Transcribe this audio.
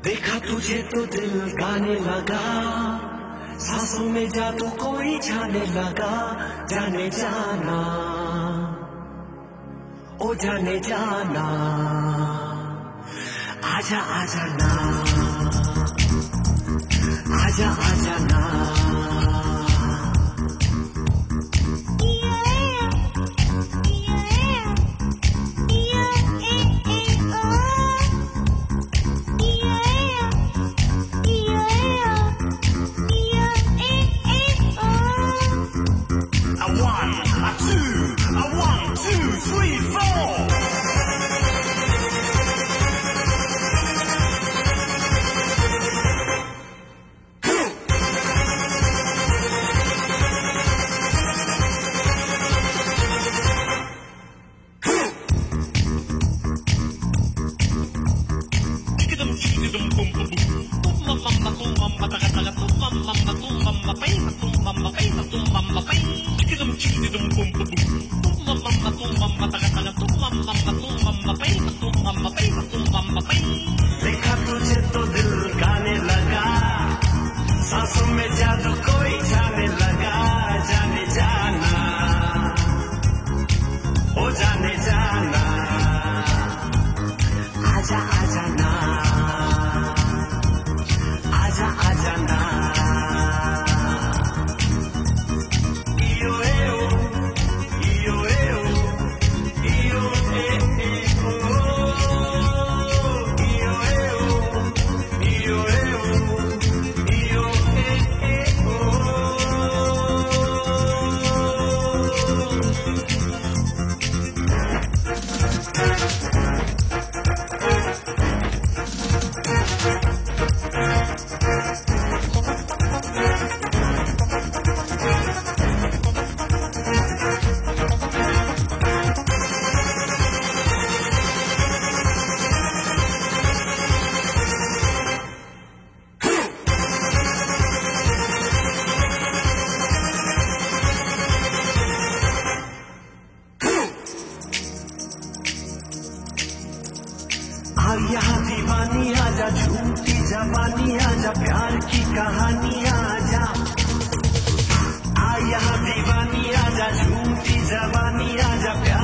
देखा तुझे तो दिल गाने लगा, सांसों में जादू कोई छाने लगा। जाने जाना, ओ जाने जाना, आजा आजा ना, आजा आजा ना। देखा तुझे तो दिल गाने लगा, सांसों में जादू कोई छाने लगा। जाने जाना, ओ जाने जाना, आजा आजा ना, आजा आजा ना। यहाँ दीवानी आजा, झूठी जवानी आजा, प्यार की कहानी आजा। यहाँ दीवानी आजा, झूठी जवानी आजा, प्यार